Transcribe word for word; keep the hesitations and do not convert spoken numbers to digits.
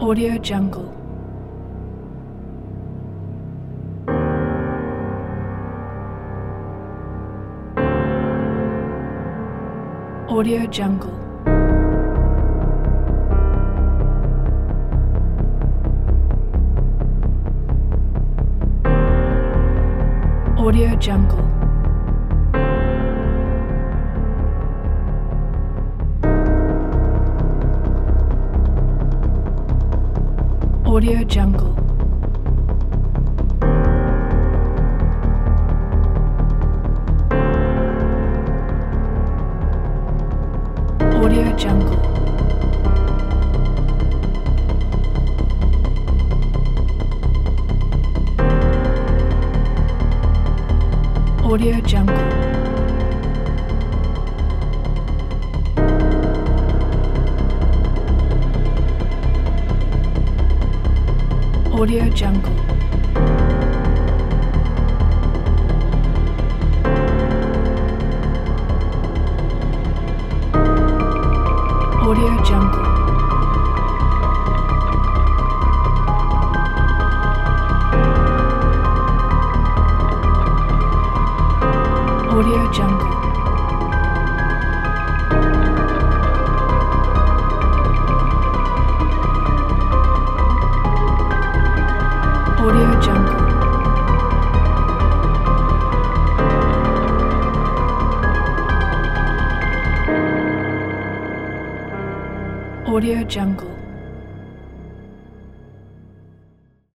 Audio Jungle. Audio Jungle. Audio Jungle. Audio Jungle. Audio Jungle. Audio Jungle. Audio Jungle. Audio Jungle. Audio Jungle. Audio Jungle. Audio Jungle.